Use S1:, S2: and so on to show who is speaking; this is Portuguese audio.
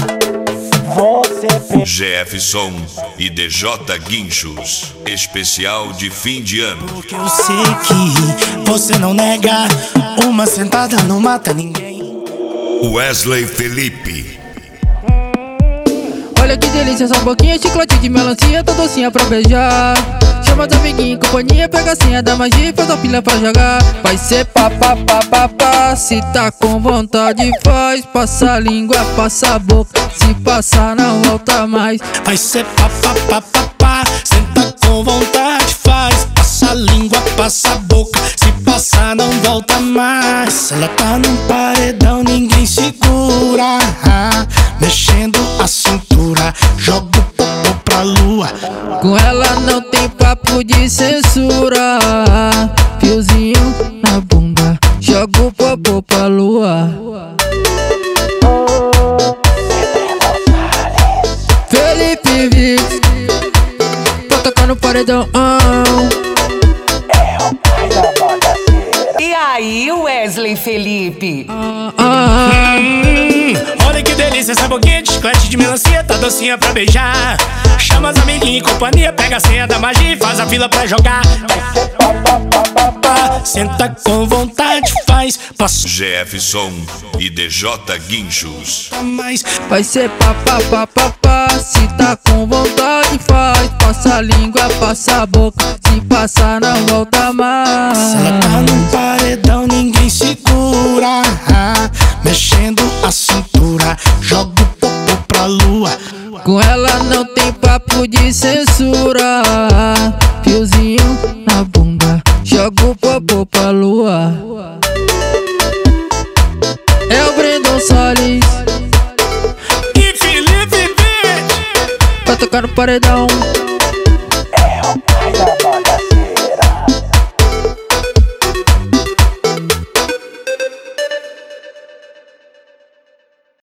S1: Jefferson e DJ Guinchos, especial de fim de ano.
S2: Porque eu sei que você não nega, uma sentada não mata ninguém.
S1: Wesley Felipe.
S3: Olha que delícia, essa boquinha, chiclete de melancia, tá docinha pra beijar. Chama os amiguinhos em companhia, pega a senha da magia e faz a fila pra jogar. Vai ser pá, se tá com vontade faz. Passa a língua, passa a boca, se passar não volta mais.
S2: Vai ser pá, senta com vontade faz. Passa a língua, passa a boca, se passar não volta mais. Ela tá num paredão, ninguém segura. Mexendo a cintura, joga o popô pra lua.
S3: Com ela não tem papo de censura. Fiozinho na bunda, joga o popô pra lua. Felipe Vix, pra tocar no paredão.
S4: E aí, Wesley Felipe?
S2: Olha que delícia essa boquinha de chiclete de melancia, tá docinha pra beijar. Chama as amiguinhas em companhia, pega a senha da magia e faz a fila pra jogar. Senta com vontade faz. Passa
S1: Jefferson e DJ Guinchos.
S2: mais.
S3: Vai ser pá, se tá com vontade faz. Passa a língua, passa a boca, se passar não volta mais.
S2: Ela tá num paredão, ninguém segura. Mexendo a cintura, joga o popô pra lua.
S3: Com ela não tem papo de censura. Fiozinho na bunda, joga o popô pra lua. É o Brandon Salles
S2: E Felipe Vix,
S3: pra tocar no paredão.